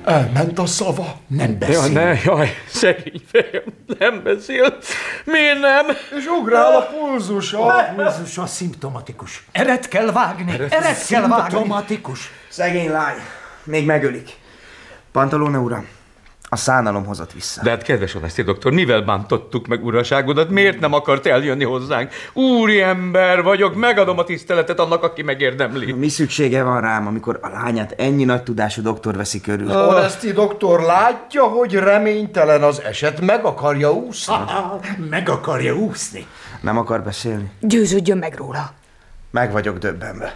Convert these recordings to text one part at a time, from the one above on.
Elment a szava. Nem beszél. Jaj, szegény fejem, nem beszél. Miért nem? És ugrál a pulzusa. A pulzusa szimptomatikus. Eret kell vágni. Eret kell vágni. Szimptomatikus. Szegény lány. Még megölik. Pantalone uram, a szánalom hozott vissza. De hát kedves Onesti doktor, mivel bántottuk meg uraságodat? Miért nem akart eljönni hozzánk? Úri ember vagyok, megadom a tiszteletet annak, aki megérdemli. Mi szüksége van rám, amikor a lányát ennyi nagy tudású doktor veszi körül? Onesti doktor látja, hogy reménytelen az eset, meg akarja úszni. Meg akarja úszni. Nem akar beszélni? Győződjön meg róla. Meg vagyok döbbenve.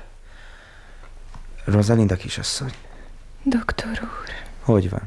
Rosalinda kisasszony. Doktor úr, Hogy van?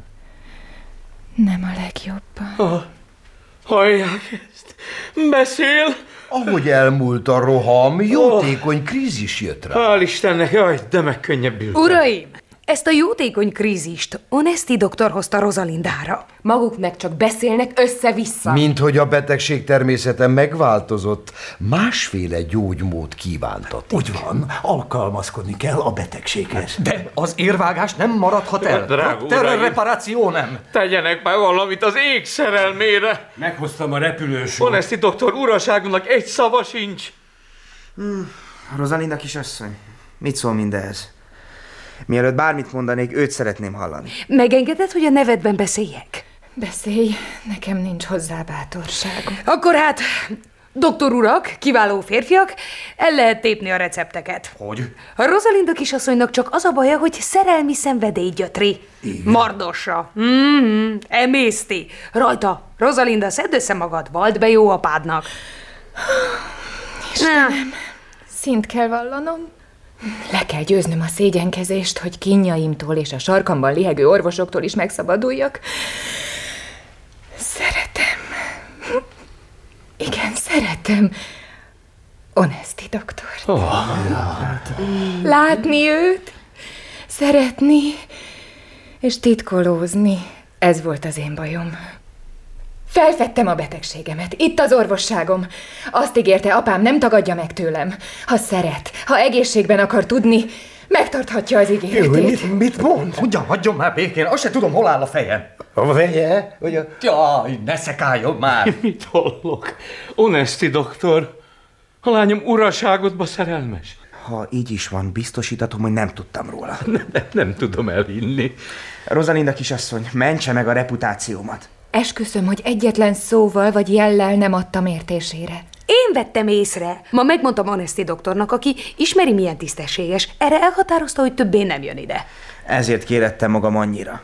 nem a legjobban. Hallják ezt? Beszél? Ahogy elmúlt a roham, jótékony krízis jött rá. Hál' Istennek, jaj, de megkönnyebbültem. Uraim, ezt a jótékony krízist Onesti doktor hozta Rosalindára. Maguk meg csak beszélnek össze-vissza. Mint hogy a betegség természete megváltozott, másféle gyógymód kívántatik. Úgy van, alkalmazkodni kell a betegséghez. De az érvágás nem maradhat el. Drága uraim. Reparáció nem. Tegyenek már valamit az ég szerelmére. Meghoztam a repülősort. Onesti doktor, uraságunknak egy szava sincs. Rosalinda kisasszony, mit szól mindehhez? Mielőtt bármit mondanék, őt szeretném hallani. Megengeded, hogy a nevedben beszéljek? Beszélj, nekem nincs hozzá bátorságom. Akkor hát, doktor urak, kiváló férfiak, el lehet tépni a recepteket. Hogy? A Rosalinda kisasszonynak csak az a baja, hogy szerelmi szenvedély gyötri. Mardossa. Emészti. Rajta, Rosalinda, szedd össze magad, vald be jó apádnak. Istenem, szint kell vallanom. Le kell győznöm a szégyenkezést, hogy kínjaimtól és a sarkamban lihegő orvosoktól is megszabaduljak. Szeretem. Igen, szeretem. Onesti doktort. Látni őt, szeretni és titkolózni. Ez volt az én bajom. Felfedtem a betegségemet. Itt az orvosságom. Azt ígérte apám, nem tagadja meg tőlem. Ha szeret, ha egészségben akar tudni, megtarthatja az ígéretét. Mit mond? Ugyan, hagyjon már békén, azt se tudom, hol áll a fejem. A feje? Jaj, ne szekáljon már. Mit hallok? Onesti doktor, a lányom uraságodba szerelmes. Ha így is van, biztosítatom, hogy nem tudtam róla. Nem tudom elhinni. Rosalinda kisasszony, mentse meg a reputációmat. Esküszöm, hogy egyetlen szóval vagy jellel nem adtam értésére. Én vettem észre. Ma megmondtam Onesti doktornak, aki ismeri, milyen tisztességes. Erre elhatározta, hogy többé nem jön ide. Ezért kérettem magam annyira.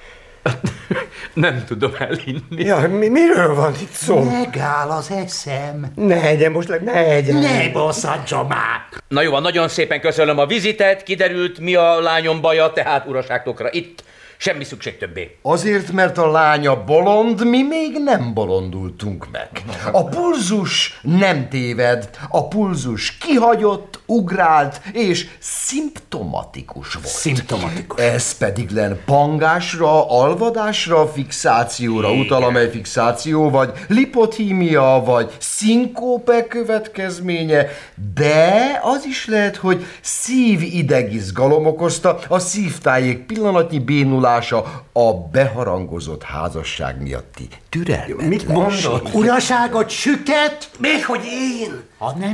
Nem tudom elhinni. Ja, miről van itt szó? Megáll az eszem. Ne egyen most, ne egyen. Ne bosszantsa már! Na jó, nagyon szépen köszönöm a vizitet, kiderült, mi a lányom baja, tehát uraságtokra itt. Semmi szükség többé. Azért, mert a lánya bolond, mi még nem bolondultunk meg. A pulzus nem téved, a pulzus kihagyott, ugrált és szimptomatikus volt. Szimptomatikus. Ez pedig len pangásra, alvadásra, fixációra utal, amely fixáció vagy lipothímia, vagy szinkópe következménye, de az is lehet, hogy szívidegizgalom okozta a szívtájék pillanatnyi bénulása a beharangozott házasság miatti türelmetlenség. Mit mondod? Uraságot süket? Még hogy én? Ha nem